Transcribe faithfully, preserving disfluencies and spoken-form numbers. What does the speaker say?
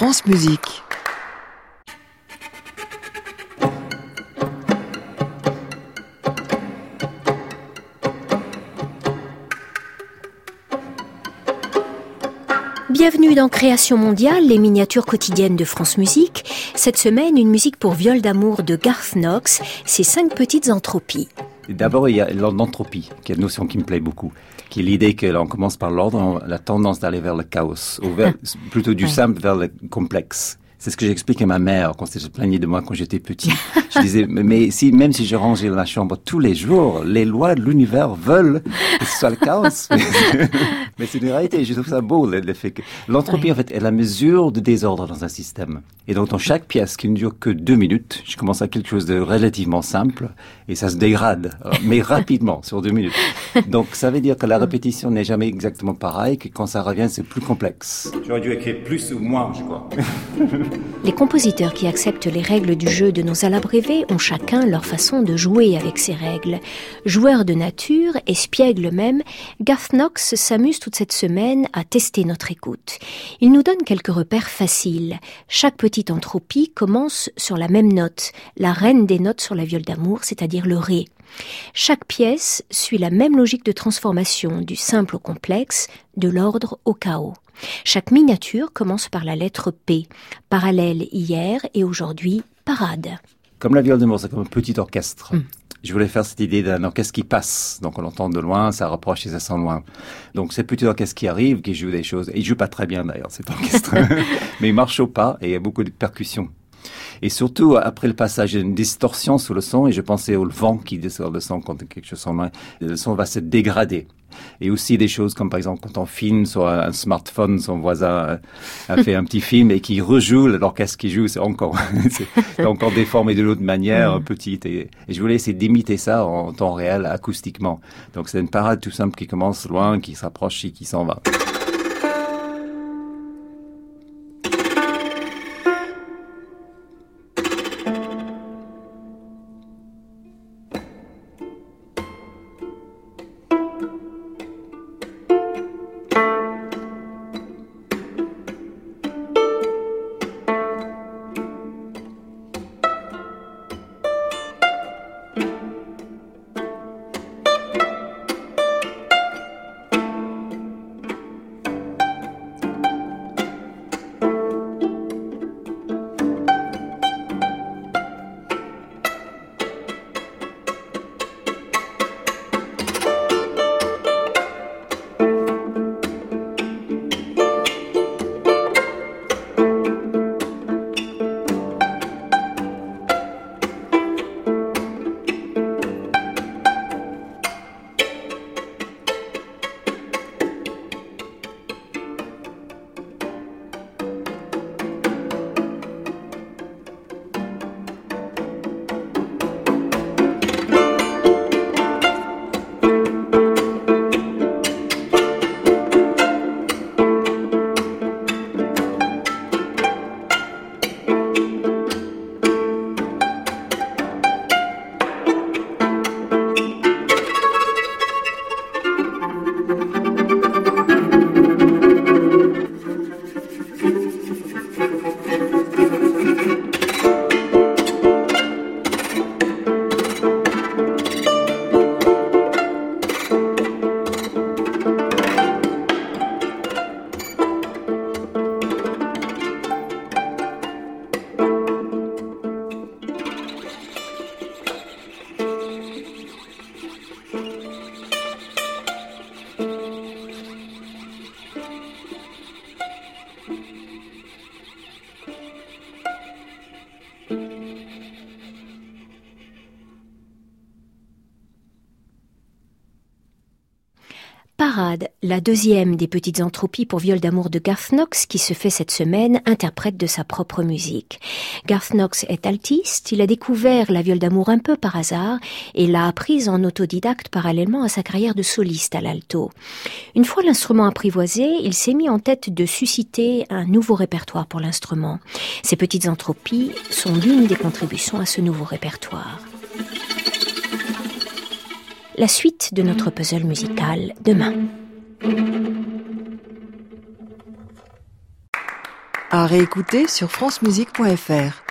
France Musique. Bienvenue dans Création mondiale, les miniatures quotidiennes de France Musique. Cette semaine, une musique pour viol d'amour de Garth Knox, ses cinq petites entropies. D'abord, il y a l'entropie, qui est une notion qui me plaît beaucoup, qui est l'idée que l'on commence par l'ordre, on a la tendance d'aller vers le chaos, ou vers, plutôt du simple vers le complexe. C'est ce que j'explique à ma mère quand elle se plaignait de moi quand j'étais petit. Je disais, mais si, même si je rangeais ma chambre tous les jours, les lois de l'univers veulent que ce soit le chaos. Mais c'est une réalité. Je trouve ça beau, le, le fait que l'entropie, ouais. En fait, est la mesure de désordre dans un système. Et donc, dans chaque pièce qui ne dure que deux minutes, je commence à quelque chose de relativement simple et ça se dégrade, mais rapidement, sur deux minutes. Donc, ça veut dire que la répétition n'est jamais exactement pareille, que quand ça revient, c'est plus complexe. J'aurais dû écrire plus ou moins, je crois. Les compositeurs qui acceptent les règles du jeu de nos alabrévés ont chacun leur façon de jouer avec ces règles. Joueur de nature, espiègle même, Garth Knox s'amuse toute cette semaine à tester notre écoute. Il nous donne quelques repères faciles. Chaque petite entropie commence sur la même note, la reine des notes sur la viole d'amour, c'est-à-dire le ré. Chaque pièce suit la même logique de transformation, du simple au complexe, de l'ordre au chaos. Chaque miniature commence par la lettre P, parallèle hier et aujourd'hui, parade. Comme la viole d'amour, c'est comme un petit orchestre. Mm. Je voulais faire cette idée d'un orchestre qui passe. Donc, on l'entend de loin, ça rapproche et ça sent loin. Donc, c'est petit orchestre qui arrive, qui joue des choses. Et il joue pas très bien, d'ailleurs, cet orchestre. Mais il marche au pas et il y a beaucoup de percussions. Et surtout, après le passage, il y a une distorsion sous le son, et je pensais au vent qui descend le son quand quelque chose sent loin. Le son va se dégrader. Et aussi des choses comme, par exemple, quand on filme sur un smartphone, son voisin a fait un petit film et qui rejoue l'orchestre qui joue, c'est encore, c'est encore déformé de l'autre manière, mmh. petite. Et, et je voulais essayer d'imiter ça en temps réel, acoustiquement. Donc c'est une parade tout simple qui commence loin, qui s'approche et qui s'en va. Parade, la deuxième des petites entropies pour viol d'amour de Garth Knox qui se fait cette semaine, interprète de sa propre musique. Garth Knox est altiste, il a découvert la viole d'amour un peu par hasard et l'a apprise en autodidacte parallèlement à sa carrière de soliste à l'alto. Une fois l'instrument apprivoisé, il s'est mis en tête de susciter un nouveau répertoire pour l'instrument. Ces petites entropies sont l'une des contributions à ce nouveau répertoire. La suite de notre puzzle musical demain. À réécouter sur francemusique point f r.